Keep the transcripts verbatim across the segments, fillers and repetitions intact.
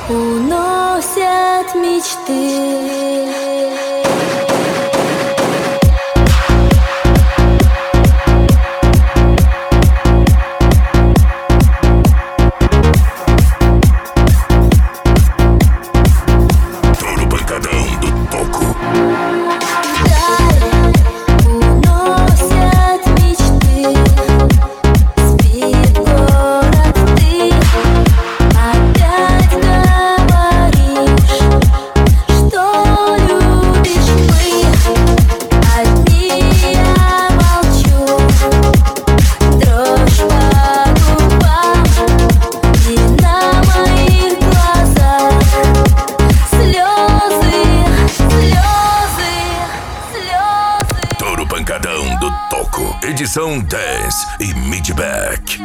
уносят мечты. Edição dez e Midback.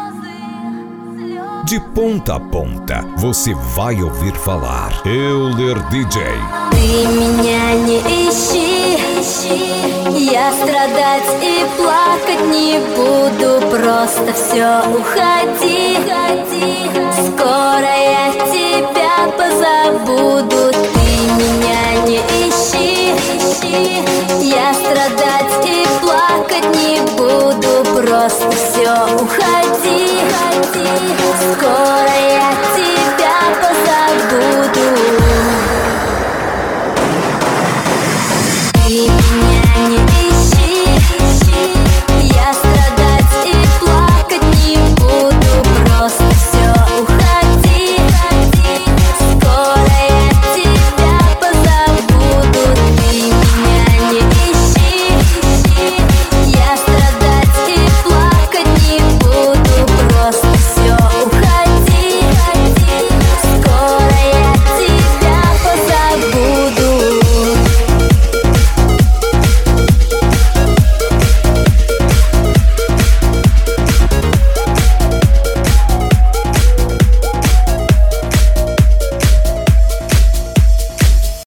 De ponta a ponta, você vai ouvir falar Euler ди джей. Ты меня не ищи, я страдать и плакать не буду. Просто все, уходи, скоро я тебя позабуду. Ты меня не ищи, я страдать и плакать не буду. Просто все, уходи, уходи.